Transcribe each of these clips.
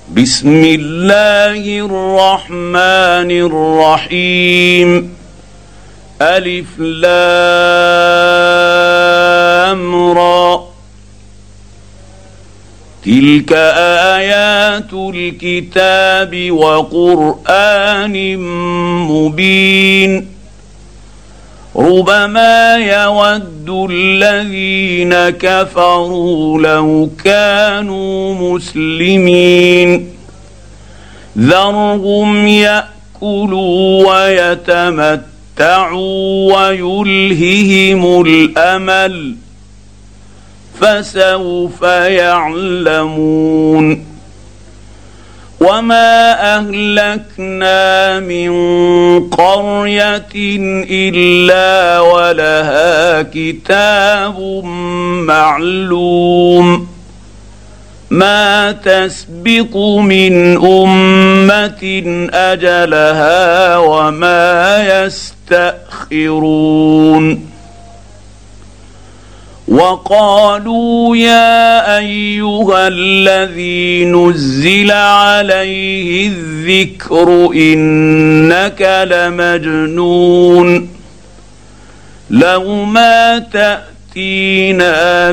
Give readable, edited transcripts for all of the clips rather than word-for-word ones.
بسم الله الرحمن الرحيم. ألف لام را. تلك آيات الكتاب وقرآن مبين. ربما يود الذين كفروا لو كانوا مسلمين. ذرهم يأكلوا ويتمتعوا ويلههم الأمل فسوف يعلمون. وما أهلكنا من قرية إلا ولها كتاب معلوم. ما تسبق من أمة أجلها وما يستأخرون. وقالوا يا أيها الذي نزل عليه الذكر إنك لمجنون. لو ما تأتينا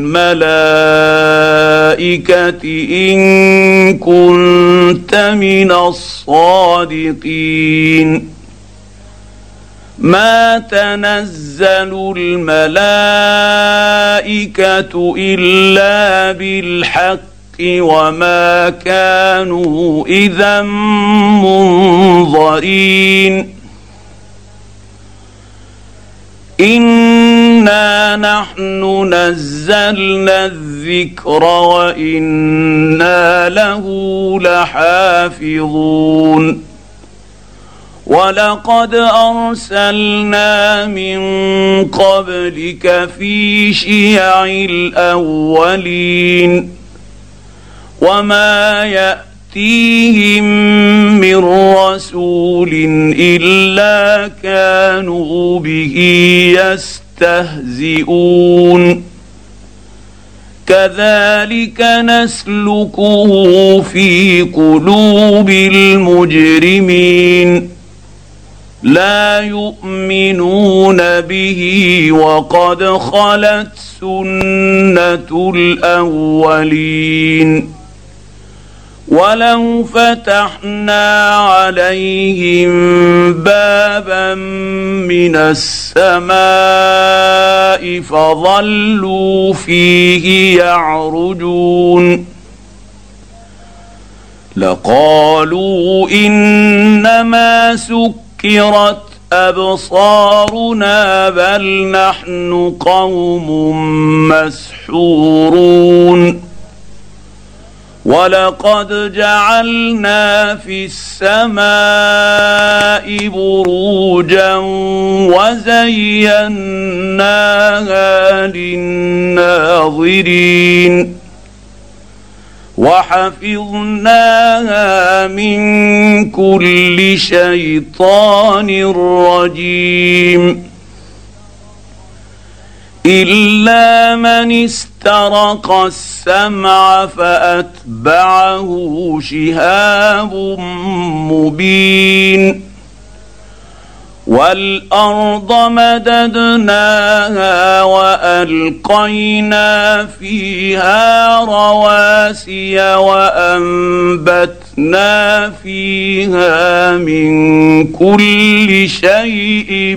بالملائكة إن كنت من الصادقين. ما تنزل الملائكة إلا بالحق وما كانوا إذا منظرين. إنا نحن نزلنا الذكر وإنا له لحافظون. ولقد أرسلنا من قبلك في شيع الأولين. وما يأتيهم من رسول إلا كانوا به يستهزئون. كذلك نسلكه في قلوب المجرمين. لا يؤمنون به وقد خلت سنة الأولين. ولو فتحنا عليهم بابا من السماء فظلوا فيه يعرجون لقالوا إنما سكرت أبصارنا بل نحن قوم مسحورون. ولقد جعلنا في السماء بروجا وزيناها للناظرين وحفظناها من كل شيطان رجيم. إلا من استرق السمع فأتبعه شهاب مبين. والأرض مددناها وألقينا فيها رواسي وأنبتنا فيها من كل شيء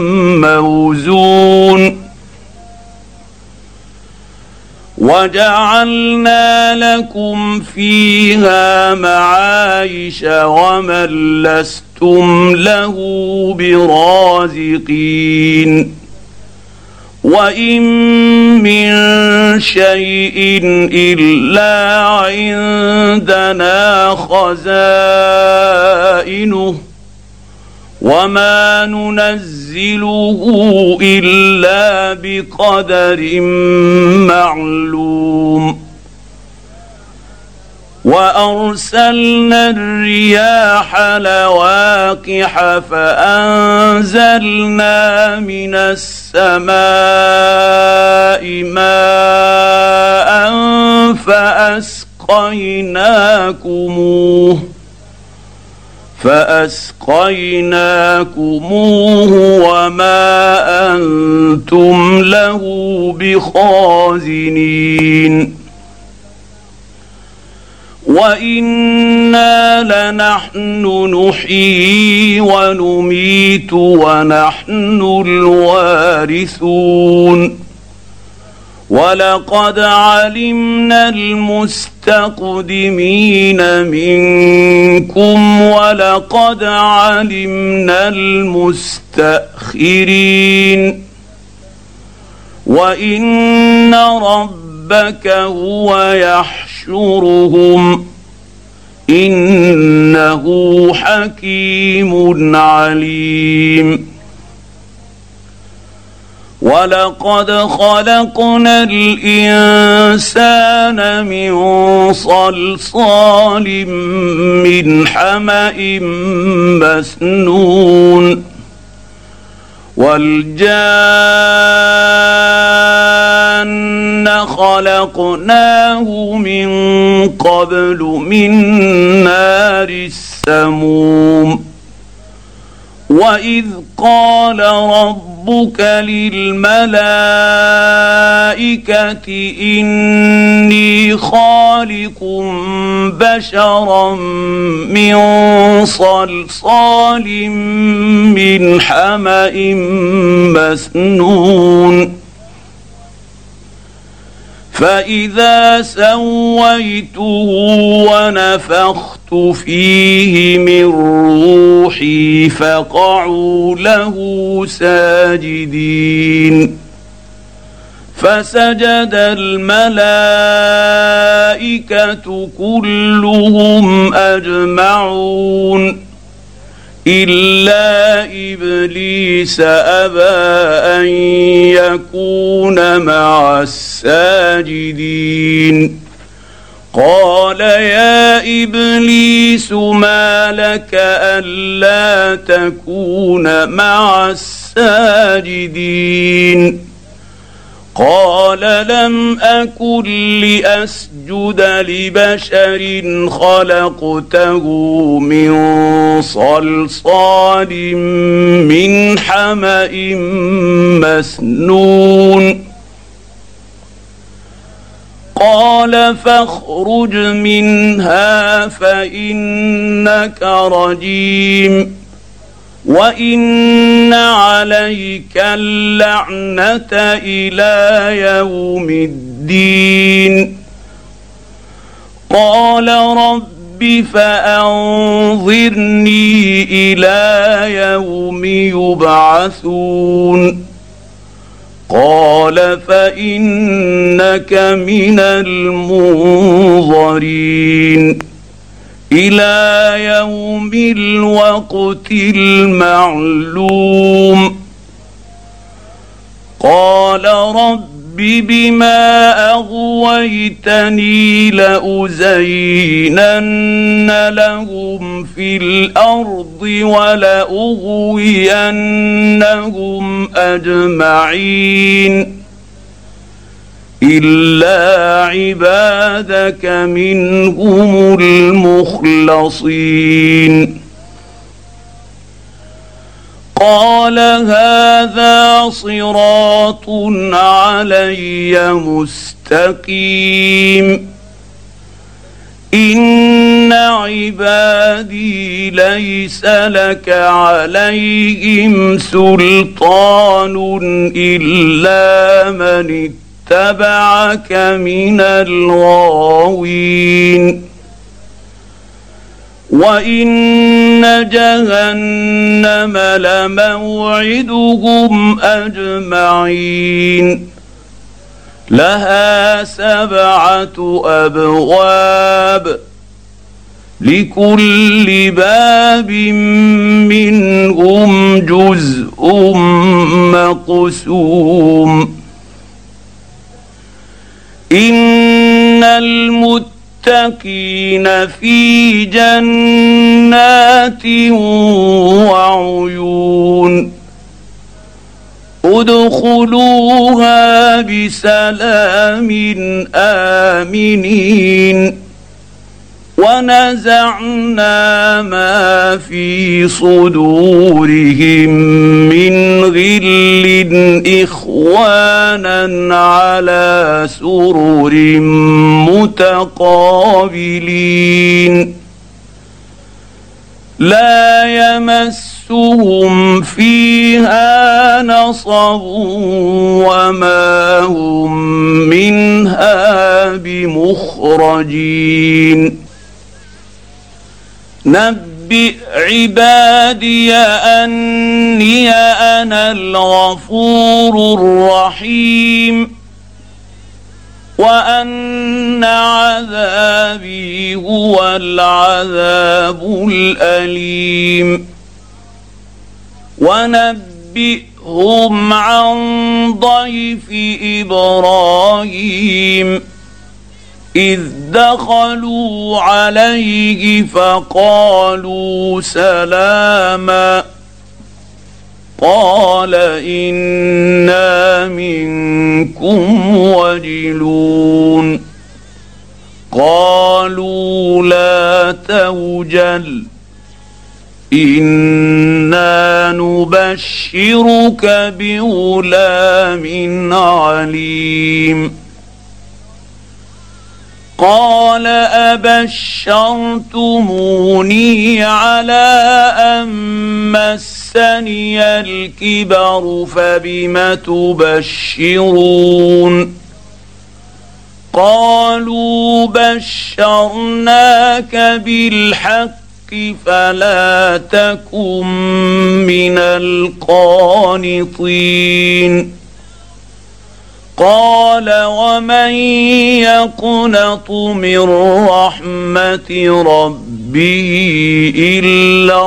موزون. وجعلنا لكم فيها معايش ومن لستم له برازقين. وإن من شيء إلا عندنا خزائنه وما ننزله إلا بقدر معلوم. وأرسلنا الرياح لواقح فأنزلنا من السماء ماء فأسقيناكموه وما أنتم له بخازنين وإنا لنحن نحيي ونميت ونحن الوارثون ولقد علمنا المستقدمين منكم ولقد علمنا المستأخرين وإن ربك هو يحشرهم إنه حكيم عليم ولقد خلقنا الإنسان من صلصال من حمأ مسنون والجان خلقناه من قبل من نار السموم وإذ قال ربك للملائكة إني خالق بشرا من صلصال من حمأ مسنون فإذا سويته ونفخت فيه من روحي فقعوا له ساجدين فسجد الملائكة كلهم أجمعون إلا إبليس أبى أن يكون مع الساجدين قال يا إبليس ما لك ألا تكون مع الساجدين قال لم أكن لأسجد لبشر خلقته من صلصال من حمأ مسنون قال فاخرج منها فإنك رجيم وإن عليك اللعنة إلى يوم الدين قال رب فأنظرني إلى يوم يبعثون قال فإنك من المنظرين إلى يوم الوقت المعلوم قال رب بما أغويتني لأزينن لهم في الأرض ولأغوينهم أجمعين إلا عبادك منهم المخلصين قال هذا صراط علي مستقيم إن عبادي ليس لك عليهم سلطان إلا من اتبعك من الغاوين وإن جهنم لموعدهم أجمعين لها 7 أبواب لكل باب منهم جزء مقسوم إن المتقين في جنات وعيون ادخلوها بسلام آمنين ونزعنا ما في صدورهم من غل إخوانا على سرر متقابلين لا يمسهم فيها نصب وما هم منها بمخرجين نبئ عبادي أني أنا الغفور الرحيم وأن عذابي هو العذاب الأليم ونبئهم عن ضيف إبراهيم إذ دخلوا عليه فقالوا سلاما قال إنا منكم وجلون قالوا لا توجل إنا نبشرك بغلام عليم قال أبشرتموني على أن مسني الكبر فبم تبشرون قالوا بشرناك بالحق فلا تكن من القانطين قال ومن يقنط من رحمة ربه إلا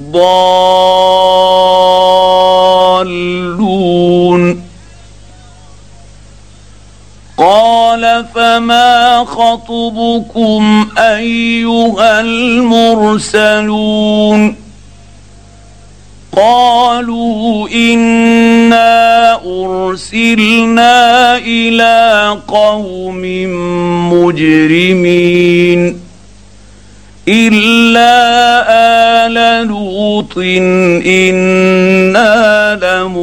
الضالون قال فما خطبكم أيها المرسلون قالوا إنا أرسلنا إلى قوم مجرمين إلا آل لوط إنا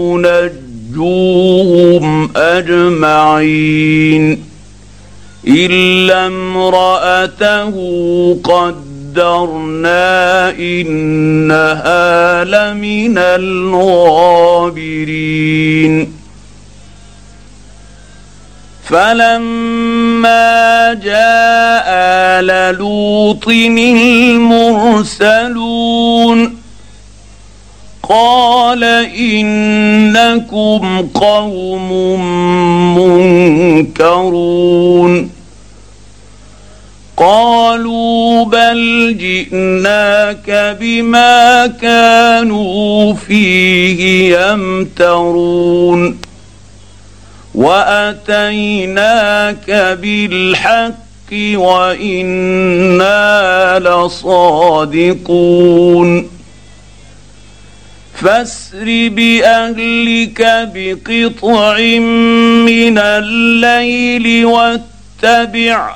لمنجوهم أجمعين إلا امرأته قدرنا إنها لمن الغابرين فلما جاء آل لوط المرسلون قال إنكم قوم منكرون قالوا بل جئناك بما كانوا فيه يمترون وأتيناك بالحق وإنا لصادقون فاسر بأهلك بقطع من الليل واتبع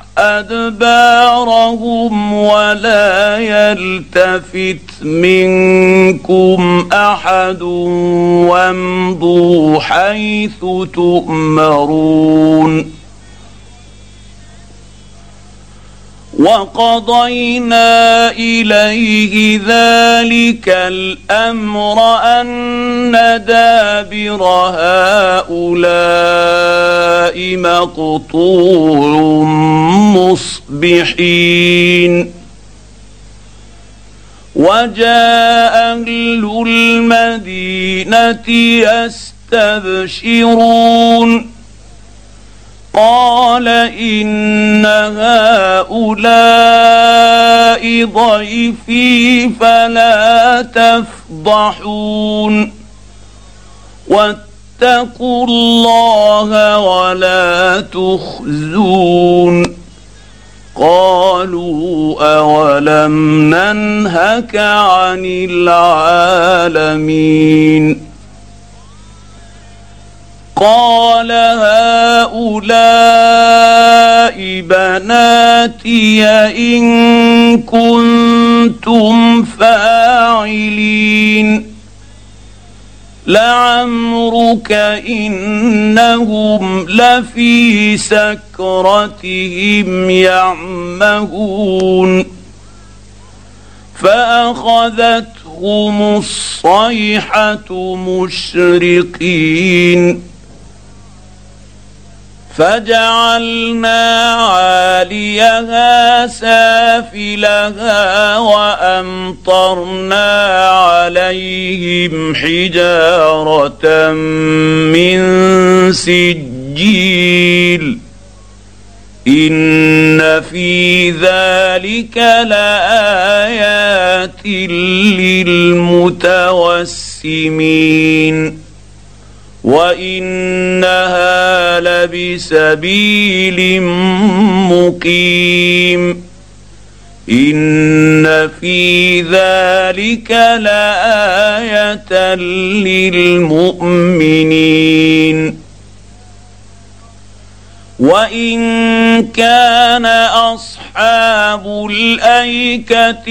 أدبارهم ولا يلتفت منكم أحد وامضوا حيث تؤمرون وقضينا إليه ذلك الأمر أن دابر هؤلاء مقطوع مصبحين وجاء أهل المدينة يستبشرون قال إن هؤلاء ضيفي فلا تفضحون واتقوا الله ولا تخزون قالوا أولم ننهك عن العالمين قال هؤلاء بناتي إن كنتم فاعلين لعمرك إنهم لفي سكرتهم يعمهون فأخذتهم الصيحة مشرقين فجعلنا عاليها سافلها وأمطرنا عليهم حجارة من سجيل إن في ذلك لآيات للمتوسمين وإنها لبسبيل مقيم إن في ذلك لآية للمؤمنين وإن كان أصحاب الأيكة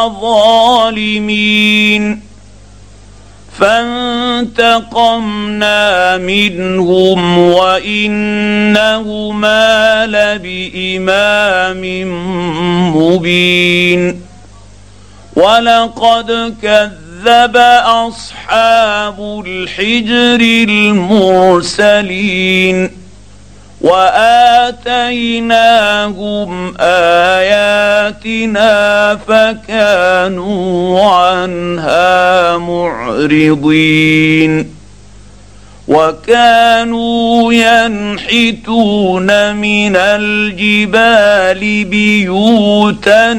لظالمين فانتقمنا منهم وإنهما لبإمام مبين ولقد كذب أصحاب الحجر المرسلين وآتيناهم آياتنا فكانوا عنها معرضين وكانوا ينحتون من الجبال بيوتا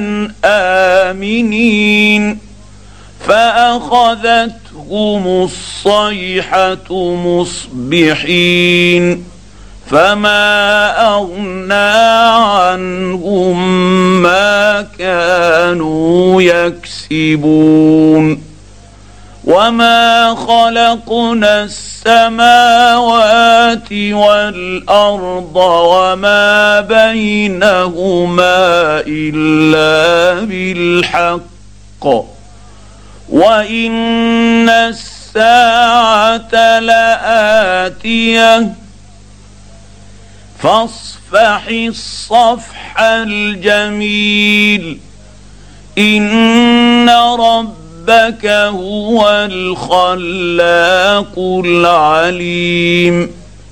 آمنين فأخذتهم الصيحة مصبحين فما أغنى عنهم ما كانوا يكسبون وما خلقنا السماوات والأرض وما بينهما إلا بالحق وإن الساعة لآتية فاصفح الصفح الجميل إن ربك هو الخلاق العليم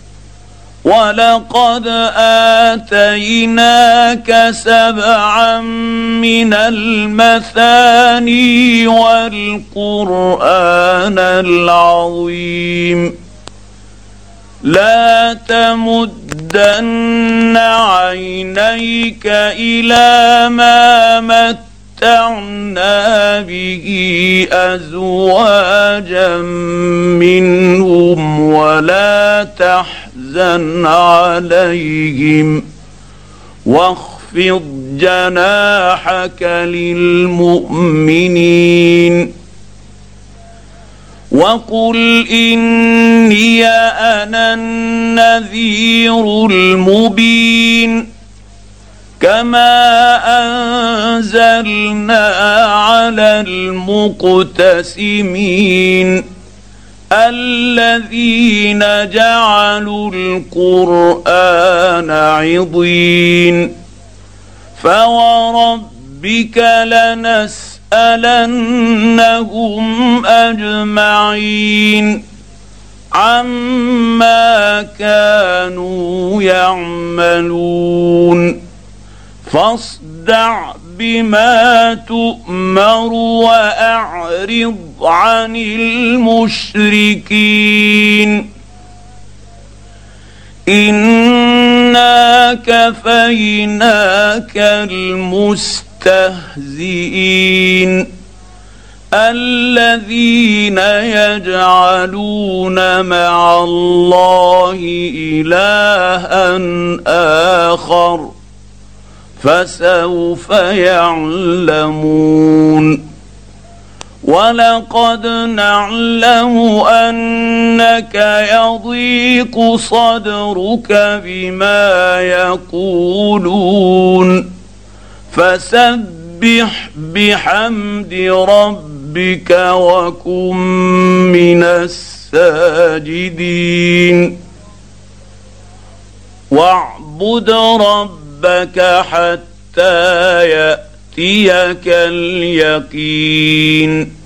ولقد آتيناك 7 من المثاني والقرآن العظيم لا تمدن عينيك إلى ما متعنا به أزواجا منهم ولا تحزن عليهم واخفض جناحك للمؤمنين وقل إني أنا النذير المبين كما أنزلنا على المقتسمين الذين جعلوا القرآن عضين فوربك لنسألنهم أجمعين عما كانوا يعملون فاصدع بما تؤمر وأعرض عن المشركين إنا كفيناك المستهزئين الذين يجعلون مع الله إلها آخر فسوف يعلمون ولقد نعلم انك يضيق صدرك بما يقولون فسبح بحمد ربك وكن من الساجدين واعبد ربك حتى يأتيك اليقين